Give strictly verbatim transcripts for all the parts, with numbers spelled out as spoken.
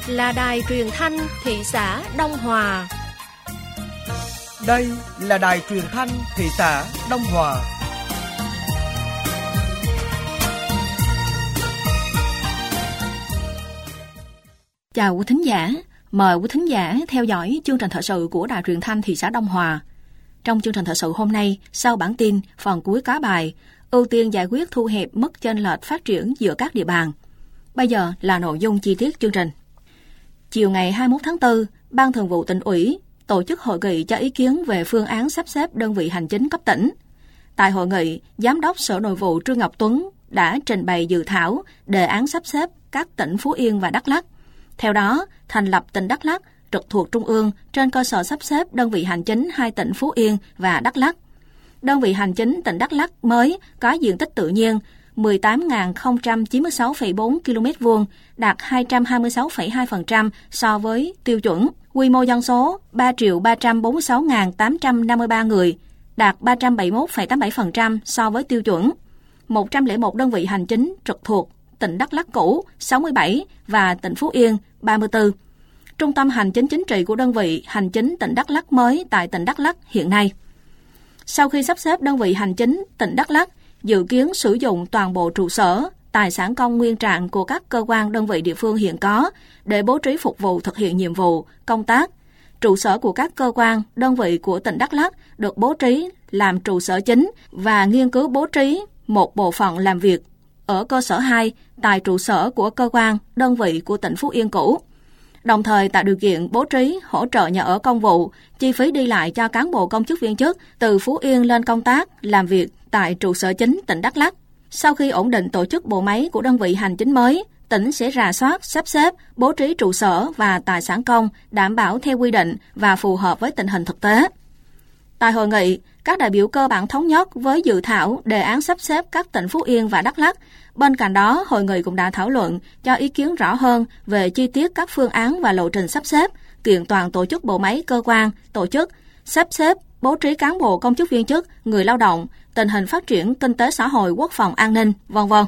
là đài truyền thanh thị xã Đông Hòa. Đây là đài truyền thanh thị xã Đông Hòa. Chào quý thính giả, mời quý thính giả theo dõi chương trình thời sự của đài truyền thanh thị xã Đông Hòa. Trong chương trình thời sự hôm nay, sau bản tin, phần cuối có bài ưu tiên giải quyết thu hẹp mức chênh lệch phát triển giữa các địa bàn. Bây giờ là nội dung chi tiết chương trình. Chiều ngày hai mươi mốt tháng tư, Ban Thường vụ Tỉnh ủy tổ chức hội nghị cho ý kiến về phương án sắp xếp đơn vị hành chính cấp tỉnh. Tại hội nghị, Giám đốc Sở Nội vụ Trương Ngọc Tuấn đã trình bày dự thảo đề án sắp xếp các tỉnh Phú Yên và Đắk Lắk. Theo đó, thành lập tỉnh Đắk Lắk trực thuộc Trung ương trên cơ sở sắp xếp đơn vị hành chính hai tỉnh Phú Yên và Đắk Lắk. Đơn vị hành chính tỉnh Đắk Lắk mới có diện tích tự nhiên mười tám nghìn không trăm chín mươi sáu phẩy bốn ki lô mét vuông, đạt hai trăm hai mươi sáu phẩy hai phần trăm so với tiêu chuẩn. Quy mô dân số ba triệu ba trăm bốn mươi sáu nghìn tám trăm năm mươi ba người, đạt ba trăm bảy mươi mốt phẩy tám mươi bảy phần trăm so với tiêu chuẩn. một trăm lẻ một đơn vị hành chính trực thuộc tỉnh Đắk Lắk cũ sáu mươi bảy và tỉnh Phú Yên ba mươi tư. Trung tâm hành chính chính trị của đơn vị hành chính tỉnh Đắk Lắk mới tại tỉnh Đắk Lắk hiện nay. Sau khi sắp xếp đơn vị hành chính tỉnh Đắk Lắk, dự kiến sử dụng toàn bộ trụ sở, tài sản công nguyên trạng của các cơ quan đơn vị địa phương hiện có để bố trí phục vụ thực hiện nhiệm vụ, công tác. Trụ sở của các cơ quan, đơn vị của tỉnh Đắk Lắk được bố trí làm trụ sở chính và nghiên cứu bố trí một bộ phận làm việc ở cơ sở hai tại trụ sở của cơ quan, đơn vị của tỉnh Phú Yên cũ. Đồng thời tạo điều kiện bố trí hỗ trợ nhà ở công vụ, chi phí đi lại cho cán bộ công chức viên chức từ Phú Yên lên công tác, làm việc tại trụ sở chính tỉnh Đắk Lắk. Sau khi ổn định tổ chức bộ máy của đơn vị hành chính mới, tỉnh sẽ rà soát, sắp xếp, bố trí trụ sở và tài sản công đảm bảo theo quy định và phù hợp với tình hình thực tế. Tại hội nghị, các đại biểu cơ bản thống nhất với dự thảo đề án sắp xếp các tỉnh Phú Yên và Đắk Lắk. Bên cạnh đó, hội nghị cũng đã thảo luận cho ý kiến rõ hơn về chi tiết các phương án và lộ trình sắp xếp, kiện toàn tổ chức bộ máy cơ quan, tổ chức, sắp xếp, bố trí cán bộ công chức viên chức, người lao động, tình hình phát triển kinh tế xã hội, quốc phòng an ninh, vân vân.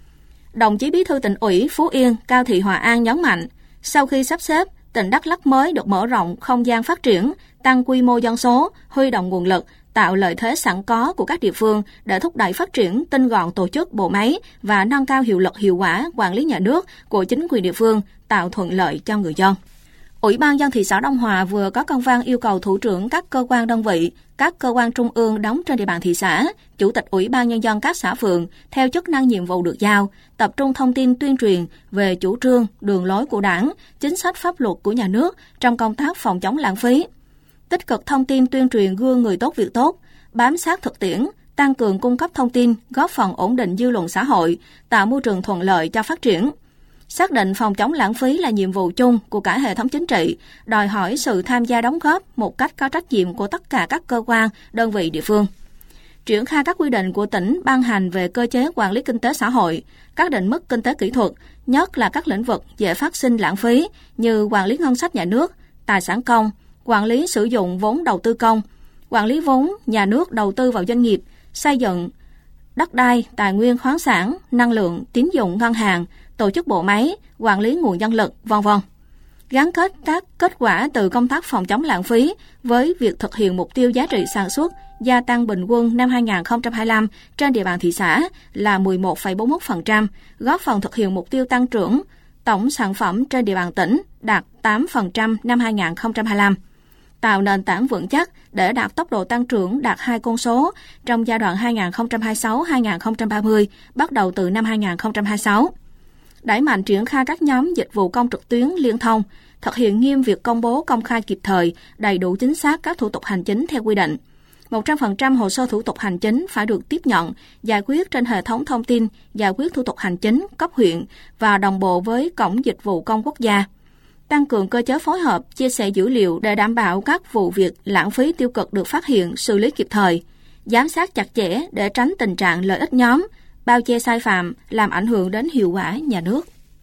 Đồng chí Bí thư Tỉnh ủy Phú Yên Cao Thị Hòa An nhấn mạnh, sau khi sắp xếp, tỉnh Đắk Lắk mới được mở rộng không gian phát triển, tăng quy mô dân số, huy động nguồn lực, tạo lợi thế sẵn có của các địa phương để thúc đẩy phát triển tinh gọn tổ chức bộ máy và nâng cao hiệu lực hiệu quả quản lý nhà nước của chính quyền địa phương, tạo thuận lợi cho người dân. Ủy ban nhân dân thị xã Đông Hòa vừa có công văn yêu cầu thủ trưởng các cơ quan đơn vị, các cơ quan trung ương đóng trên địa bàn thị xã, chủ tịch Ủy ban nhân dân các xã phường theo chức năng nhiệm vụ được giao, tập trung thông tin tuyên truyền về chủ trương, đường lối của Đảng, chính sách pháp luật của nhà nước trong công tác phòng chống lãng phí. Tích cực thông tin tuyên truyền gương người tốt việc tốt, bám sát thực tiễn, tăng cường cung cấp thông tin, góp phần ổn định dư luận xã hội, tạo môi trường thuận lợi cho phát triển. Xác định phòng chống lãng phí là nhiệm vụ chung của cả hệ thống chính trị, đòi hỏi sự tham gia đóng góp một cách có trách nhiệm của tất cả các cơ quan, đơn vị địa phương. Triển khai các quy định của tỉnh ban hành về cơ chế quản lý kinh tế xã hội, các định mức kinh tế kỹ thuật, nhất là các lĩnh vực dễ phát sinh lãng phí như quản lý ngân sách nhà nước, tài sản công, quản lý sử dụng vốn đầu tư công, quản lý vốn nhà nước đầu tư vào doanh nghiệp, xây dựng, đất đai, tài nguyên khoáng sản, năng lượng, tín dụng ngân hàng, tổ chức bộ máy, quản lý nguồn nhân lực, vân vân. Gắn kết các kết quả từ công tác phòng chống lãng phí với việc thực hiện mục tiêu giá trị sản xuất gia tăng bình quân năm hai không hai lăm trên địa bàn thị xã là mười một phẩy bốn mươi mốt phần trăm, góp phần thực hiện mục tiêu tăng trưởng tổng sản phẩm trên địa bàn tỉnh đạt tám phần trăm năm hai không hai lăm. Tạo nền tảng vững chắc để đạt tốc độ tăng trưởng đạt hai con số trong giai đoạn hai nghìn không trăm hai mươi sáu đến hai nghìn không trăm ba mươi, bắt đầu từ năm hai nghìn không trăm hai mươi sáu. Đẩy mạnh triển khai các nhóm dịch vụ công trực tuyến liên thông, thực hiện nghiêm việc công bố công khai kịp thời, đầy đủ chính xác các thủ tục hành chính theo quy định. một trăm phần trăm hồ sơ thủ tục hành chính phải được tiếp nhận, giải quyết trên hệ thống thông tin, giải quyết thủ tục hành chính cấp huyện và đồng bộ với Cổng Dịch vụ Công Quốc gia. Tăng cường cơ chế phối hợp, chia sẻ dữ liệu để đảm bảo các vụ việc lãng phí tiêu cực được phát hiện, xử lý kịp thời. Giám sát chặt chẽ để tránh tình trạng lợi ích nhóm, bao che sai phạm, làm ảnh hưởng đến hiệu quả nhà nước.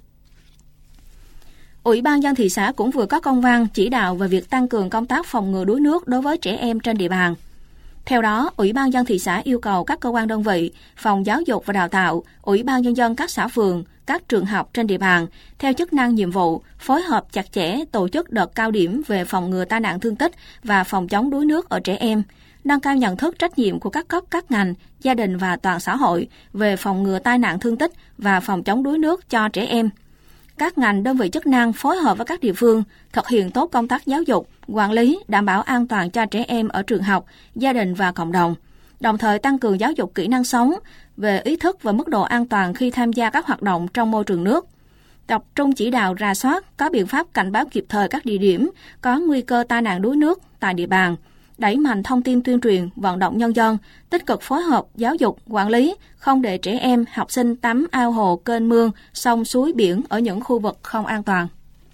Ủy ban nhân dân thị xã cũng vừa có công văn chỉ đạo về việc tăng cường công tác phòng ngừa đuối nước đối với trẻ em trên địa bàn. Theo đó, Ủy ban nhân dân thị xã yêu cầu các cơ quan đơn vị, phòng giáo dục và đào tạo, Ủy ban nhân dân các xã phường, các trường học trên địa bàn, theo chức năng nhiệm vụ, phối hợp chặt chẽ tổ chức đợt cao điểm về phòng ngừa tai nạn thương tích và phòng chống đuối nước ở trẻ em, nâng cao nhận thức trách nhiệm của các cấp các ngành, gia đình và toàn xã hội về phòng ngừa tai nạn thương tích và phòng chống đuối nước cho trẻ em. Các ngành đơn vị chức năng phối hợp với các địa phương thực hiện tốt công tác giáo dục, quản lý, đảm bảo an toàn cho trẻ em ở trường học, gia đình và cộng đồng, đồng thời tăng cường giáo dục kỹ năng sống về ý thức và mức độ an toàn khi tham gia các hoạt động trong môi trường nước. Tập trung chỉ đạo rà soát, có biện pháp cảnh báo kịp thời các địa điểm có nguy cơ tai nạn đuối nước tại địa bàn, đẩy mạnh thông tin tuyên truyền, vận động nhân dân, tích cực phối hợp, giáo dục, quản lý, không để trẻ em, học sinh tắm ao hồ, kênh mương, sông, suối, biển ở những khu vực không an toàn.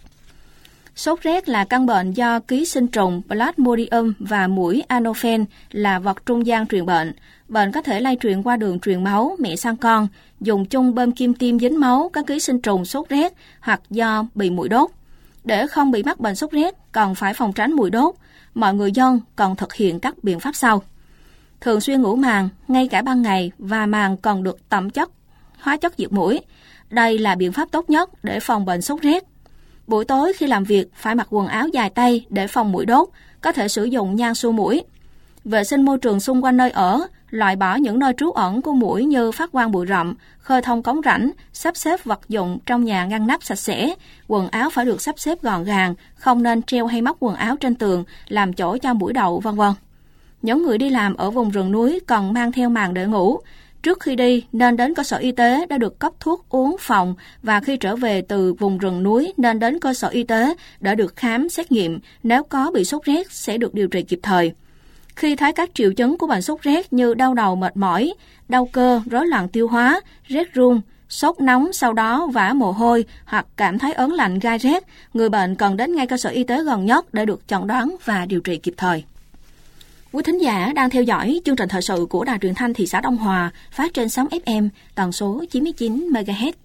Sốt rét là căn bệnh do ký sinh trùng Plasmodium và muỗi Anopheles là vật trung gian truyền bệnh. Bệnh có thể lây truyền qua đường truyền máu mẹ sang con, dùng chung bơm kim tiêm dính máu các ký sinh trùng sốt rét hoặc do bị muỗi đốt. Để không bị mắc bệnh sốt rét, cần phải phòng tránh muỗi đốt. Mọi người dân cần thực hiện các biện pháp sau. Thường xuyên ngủ màn, ngay cả ban ngày, và màn còn được tẩm chất, hóa chất diệt muỗi. Đây là biện pháp tốt nhất để phòng bệnh sốt rét. Buổi tối khi làm việc, phải mặc quần áo dài tay để phòng muỗi đốt, có thể sử dụng nhang xua muỗi. Vệ sinh môi trường xung quanh nơi ở, loại bỏ những nơi trú ẩn của muỗi như phát quang bụi rậm, khơi thông cống rãnh, sắp xếp vật dụng trong nhà ngăn nắp sạch sẽ. Quần áo phải được sắp xếp gọn gàng, không nên treo hay móc quần áo trên tường làm chỗ cho muỗi đậu, vân vân. Những người đi làm ở vùng rừng núi cần mang theo màn để ngủ. Trước khi đi, nên đến cơ sở y tế đã được cấp thuốc uống phòng, và khi trở về từ vùng rừng núi nên đến cơ sở y tế đã được khám, xét nghiệm. Nếu có bị sốt rét sẽ được điều trị kịp thời. Khi thấy các triệu chứng của bệnh sốt rét như đau đầu mệt mỏi, đau cơ, rối loạn tiêu hóa, rét run, sốt nóng sau đó vã mồ hôi hoặc cảm thấy ớn lạnh gai rét, người bệnh cần đến ngay cơ sở y tế gần nhất để được chẩn đoán và điều trị kịp thời. Quý thính giả đang theo dõi chương trình thời sự của Đài Truyền thanh thị xã Đông Hòa, phát trên sóng ép em tần số chín mươi chín mê ga héc.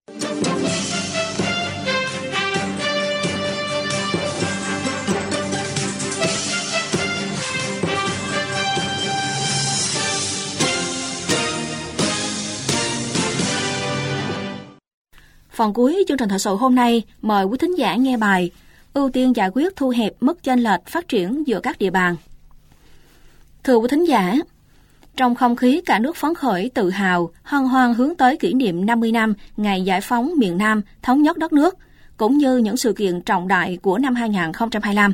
Phần cuối chương trình thời sự hôm nay, mời quý thính giả nghe bài Ưu tiên giải quyết thu hẹp mức chênh lệch phát triển giữa các địa bàn. Thưa quý thính giả, trong không khí cả nước phấn khởi, tự hào, hân hoan hướng tới kỷ niệm năm mươi năm ngày giải phóng miền Nam, thống nhất đất nước, cũng như những sự kiện trọng đại của năm hai không hai lăm.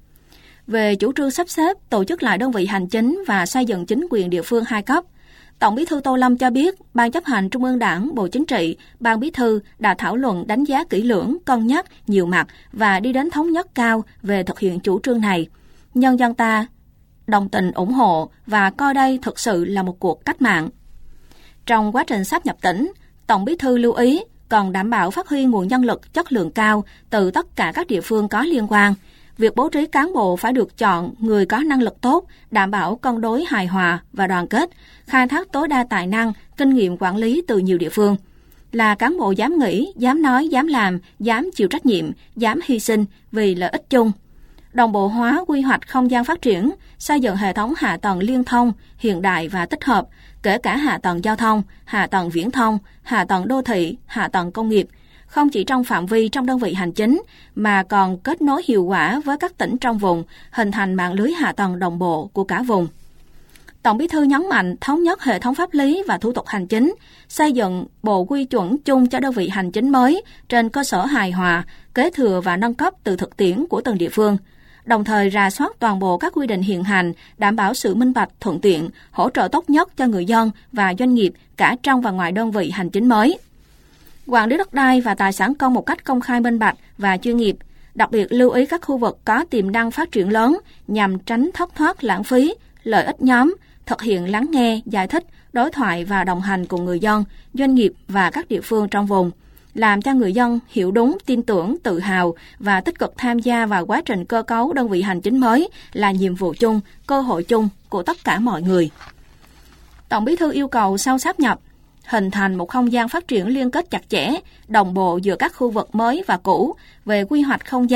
Về chủ trương sắp xếp, tổ chức lại đơn vị hành chính và xây dựng chính quyền địa phương hai cấp, Tổng Bí thư Tô Lâm cho biết, Ban chấp hành Trung ương Đảng, Bộ Chính trị, Ban Bí thư đã thảo luận đánh giá kỹ lưỡng, cân nhắc nhiều mặt và đi đến thống nhất cao về thực hiện chủ trương này. Nhân dân ta đồng tình ủng hộ và coi đây thực sự là một cuộc cách mạng. Trong quá trình sáp nhập tỉnh, Tổng Bí thư lưu ý cần đảm bảo phát huy nguồn nhân lực chất lượng cao từ tất cả các địa phương có liên quan. Việc bố trí cán bộ phải được chọn người có năng lực tốt, đảm bảo cân đối hài hòa và đoàn kết, khai thác tối đa tài năng, kinh nghiệm quản lý từ nhiều địa phương. Là cán bộ dám nghĩ, dám nói, dám làm, dám chịu trách nhiệm, dám hy sinh vì lợi ích chung. Đồng bộ hóa quy hoạch không gian phát triển, xây dựng hệ thống hạ tầng liên thông, hiện đại và tích hợp, kể cả hạ tầng giao thông, hạ tầng viễn thông, hạ tầng đô thị, hạ tầng công nghiệp, không chỉ trong phạm vi trong đơn vị hành chính, mà còn kết nối hiệu quả với các tỉnh trong vùng, hình thành mạng lưới hạ tầng đồng bộ của cả vùng. Tổng Bí thư nhấn mạnh thống nhất hệ thống pháp lý và thủ tục hành chính, xây dựng bộ quy chuẩn chung cho đơn vị hành chính mới trên cơ sở hài hòa, kế thừa và nâng cấp từ thực tiễn của từng địa phương, đồng thời rà soát toàn bộ các quy định hiện hành, đảm bảo sự minh bạch, thuận tiện, hỗ trợ tốt nhất cho người dân và doanh nghiệp cả trong và ngoài đơn vị hành chính mới. Quản lý đất đai và tài sản công một cách công khai, minh bạch và chuyên nghiệp, đặc biệt lưu ý các khu vực có tiềm năng phát triển lớn nhằm tránh thất thoát lãng phí, lợi ích nhóm, thực hiện lắng nghe, giải thích, đối thoại và đồng hành cùng người dân, doanh nghiệp và các địa phương trong vùng, làm cho người dân hiểu đúng, tin tưởng, tự hào và tích cực tham gia vào quá trình cơ cấu đơn vị hành chính mới là nhiệm vụ chung, cơ hội chung của tất cả mọi người. Tổng Bí thư yêu cầu sau sáp nhập, hình thành một không gian phát triển liên kết chặt chẽ, đồng bộ giữa các khu vực mới và cũ về quy hoạch không gian,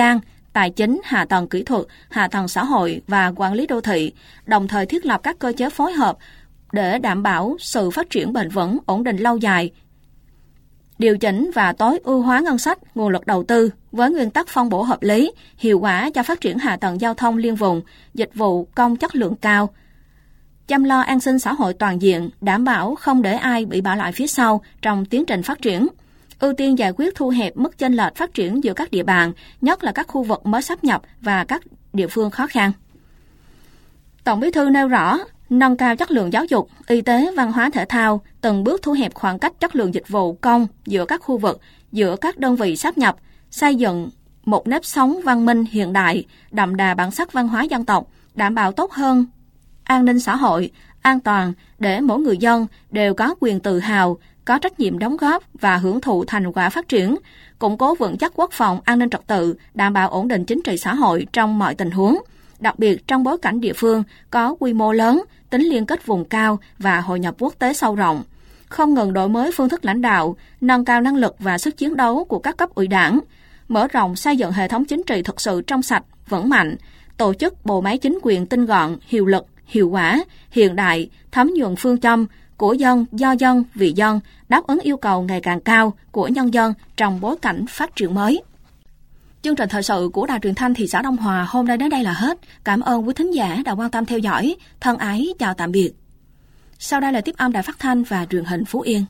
tài chính, hạ tầng kỹ thuật, hạ tầng xã hội và quản lý đô thị, đồng thời thiết lập các cơ chế phối hợp để đảm bảo sự phát triển bền vững, ổn định lâu dài, điều chỉnh và tối ưu hóa ngân sách, nguồn lực đầu tư với nguyên tắc phân bổ hợp lý, hiệu quả cho phát triển hạ tầng giao thông liên vùng, dịch vụ công chất lượng cao, chăm lo an sinh xã hội toàn diện, đảm bảo không để ai bị bỏ lại phía sau trong tiến trình phát triển, ưu tiên giải quyết thu hẹp mức chênh lệch phát triển giữa các địa bàn, nhất là các khu vực mới sáp nhập và các địa phương khó khăn. Tổng Bí thư nêu rõ, nâng cao chất lượng giáo dục, y tế, văn hóa thể thao, từng bước thu hẹp khoảng cách chất lượng dịch vụ công giữa các khu vực, giữa các đơn vị sáp nhập, xây dựng một nếp sống văn minh hiện đại, đậm đà bản sắc văn hóa dân tộc, đảm bảo tốt hơn an ninh xã hội, an toàn để mỗi người dân đều có quyền tự hào, có trách nhiệm đóng góp và hưởng thụ thành quả phát triển, củng cố vững chắc quốc phòng, an ninh trật tự, đảm bảo ổn định chính trị xã hội trong mọi tình huống, đặc biệt trong bối cảnh địa phương có quy mô lớn, tính liên kết vùng cao và hội nhập quốc tế sâu rộng, không ngừng đổi mới phương thức lãnh đạo, nâng cao năng lực và sức chiến đấu của các cấp ủy đảng, mở rộng xây dựng hệ thống chính trị thực sự trong sạch, vững mạnh, tổ chức bộ máy chính quyền tinh gọn, hiệu lực, hiệu quả, hiện đại, thấm nhuần phương châm của dân, do dân, vì dân, đáp ứng yêu cầu ngày càng cao của nhân dân trong bối cảnh phát triển mới. Chương trình thời sự của Đài Truyền thanh thị xã Đông Hòa hôm nay đến đây là hết. Cảm ơn quý thính giả đã quan tâm theo dõi. Thân ái chào tạm biệt. Sau đây là tiếp âm Đài Phát thanh và Truyền hình Phú Yên.